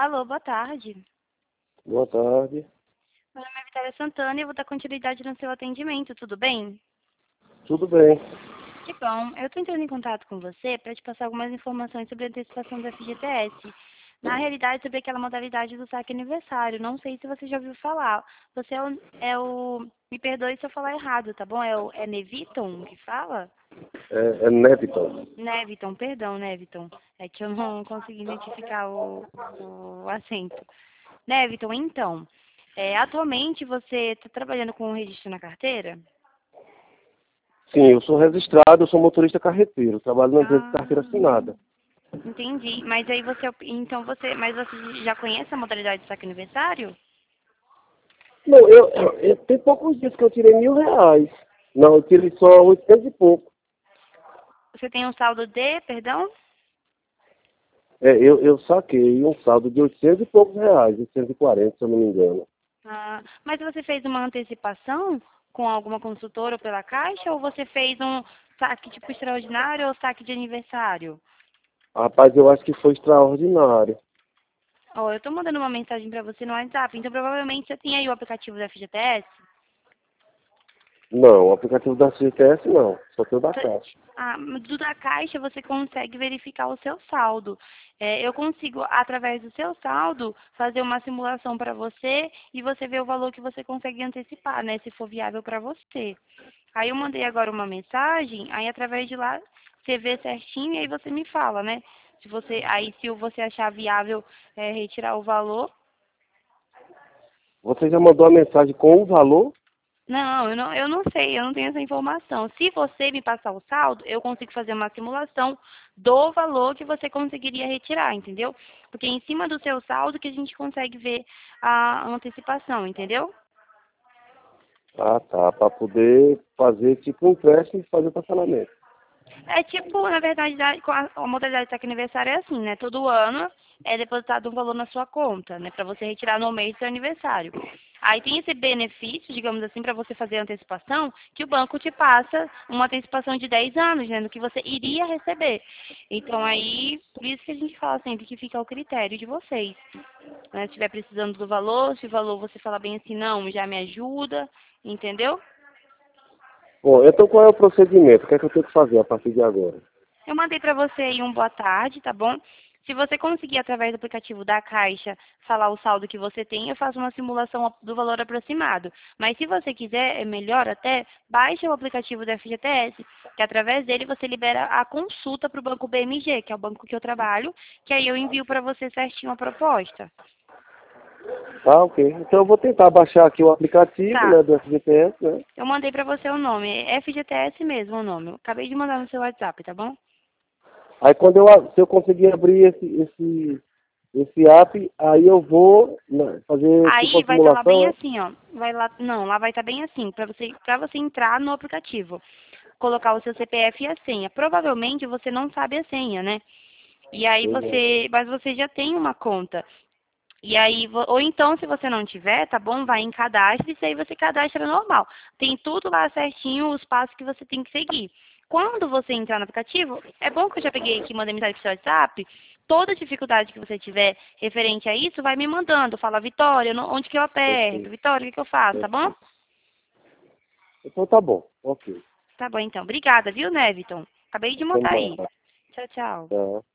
Alô, boa tarde. Boa tarde. Meu nome é Vitória Santana e eu vou dar continuidade no seu atendimento, tudo bem? Tudo bem. Que bom. Eu estou entrando em contato com você para te passar algumas informações sobre a antecipação do FGTS. Na realidade, sobre aquela modalidade do saque aniversário. Não sei se você já ouviu falar. Você me perdoe se eu falar errado, tá bom? É Neviton que fala? É Neviton. Neviton, perdão, Neviton. É que eu não consegui identificar o acento. Neviton, então, atualmente você está trabalhando com o registro na carteira? Sim, eu sou registrado, eu sou motorista carreteiro, trabalho na empresa de Ah, carteira assinada. entendi. Mas aí mas você já conhece a modalidade de saque aniversário? Não, tem poucos dias que eu tirei R$ 1.000. Não, eu tirei só 800 e pouco. Você tem um saldo de, perdão? Eu saquei um saldo de 800 e poucos reais, 840, se eu não me engano. Ah, mas você fez uma antecipação com alguma consultora ou pela Caixa ou você fez um saque tipo extraordinário ou saque de aniversário? Rapaz, eu acho que foi extraordinário. Ó, eu estou mandando uma mensagem para você no WhatsApp, então provavelmente você tem aí o aplicativo do FGTS. Não, o aplicativo da CTS não, só tem o da Caixa. Do da Caixa você consegue verificar o seu saldo. Eu consigo, através do seu saldo, fazer uma simulação para você e você ver o valor que você consegue antecipar, né? Se for viável para você. Aí eu mandei agora uma mensagem, aí através de lá você vê certinho e aí você me fala, né? Se você achar viável retirar o valor. Você já mandou a mensagem com o valor? Não, eu não sei, eu não tenho essa informação. Se você me passar o saldo, eu consigo fazer uma simulação do valor que você conseguiria retirar, entendeu? Porque é em cima do seu saldo que a gente consegue ver a antecipação, entendeu? Ah, tá, para poder fazer tipo um empréstimo e fazer o parcelamento. É tipo, na verdade, com a modalidade de saque aniversário é assim, né? Todo ano é depositado um valor na sua conta, né? Para você retirar no mês do seu aniversário. Aí tem esse benefício, digamos assim, para você fazer a antecipação, que o banco te passa uma antecipação de 10 anos, né? No que você iria receber. Então aí, por isso que a gente fala sempre que fica ao critério de vocês. Né? Se estiver precisando do valor, se o valor você falar bem assim, não, já me ajuda, entendeu? Bom, então qual é o procedimento? O que é que eu tenho que fazer a partir de agora? Eu mandei para você aí um boa tarde, tá bom? Se você conseguir, através do aplicativo da Caixa, falar o saldo que você tem, eu faço uma simulação do valor aproximado. Mas se você quiser, é melhor até, baixe o aplicativo da FGTS, que através dele você libera a consulta para o banco BMG, que é o banco que eu trabalho, que aí eu envio para você certinho a proposta. Tá, ok. Então eu vou tentar baixar aqui o aplicativo, Tá, né, do FGTS, né? eu mandei para você o nome, é FGTS mesmo o nome. Eu acabei de mandar no seu WhatsApp, tá bom? Aí se eu conseguir abrir esse app, aí eu vou, né, fazer tipo Aí a vai estar lá bem simulação. assim, ó. Vai lá, não, lá vai estar bem assim, para você entrar no aplicativo, colocar o seu CPF e a senha. Provavelmente você não sabe a senha, né? E aí Pois é. mas você já tem uma conta. E aí, ou então, se você não tiver, tá bom? Vai em cadastro e aí você cadastra normal. Tem tudo lá certinho, os passos que você tem que seguir. Quando você entrar no aplicativo, é bom que eu já peguei aqui, mandei mensagem pro seu WhatsApp. Toda dificuldade que você tiver referente a isso, vai me mandando. Fala, Vitória, onde que eu aperto? Ok, Vitória, o que que eu faço, tá bom? ok. Então tá bom, ok. Tá bom, então. Obrigada, viu, Neviton? Acabei de Então mandar tá. aí. Tchau, tchau. Tá.